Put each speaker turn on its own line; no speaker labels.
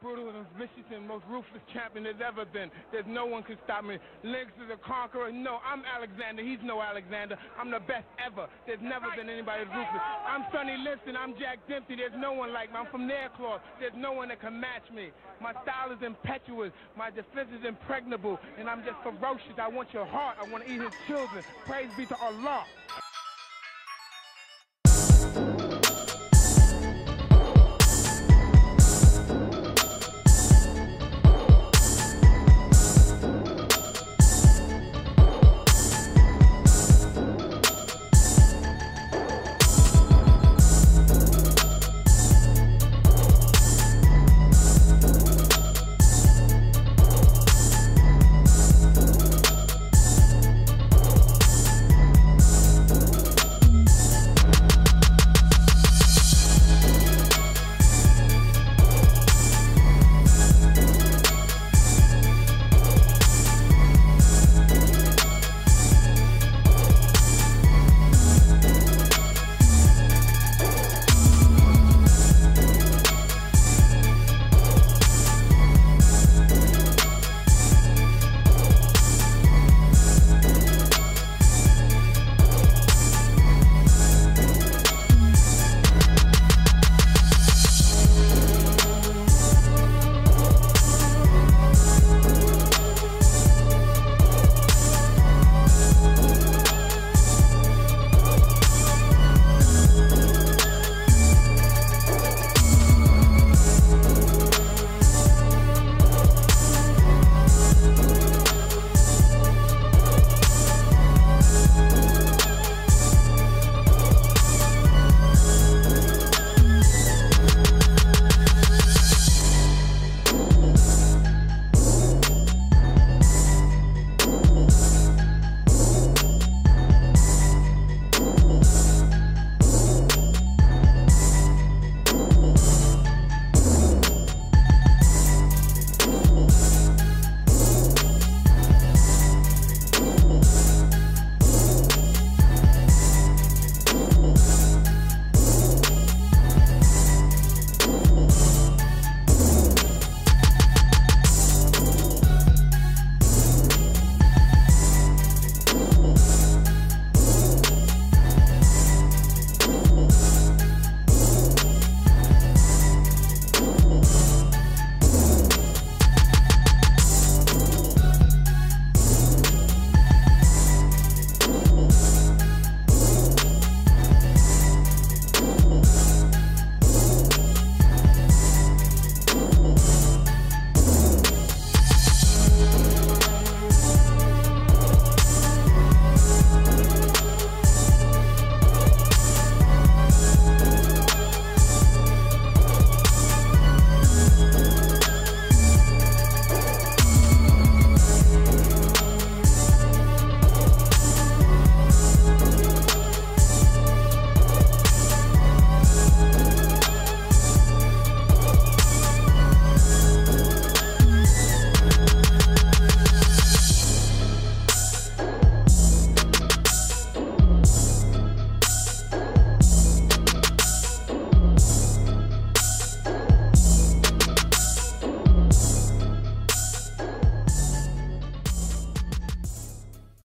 brutal and vicious and most ruthless champion there's ever been. There's no one can stop me. Lynx is a conqueror. No, I'm Alexander. He's no Alexander. I'm the best ever. There's never been anybody as ruthless. I'm Sonny Liston. I'm Jack Dempsey. There's no one like me. I'm from Nairclaw. There's no one that can match me. My style is impetuous. My defense is impregnable. And I'm just ferocious. I want your heart. I want to eat his children. Praise be to Allah.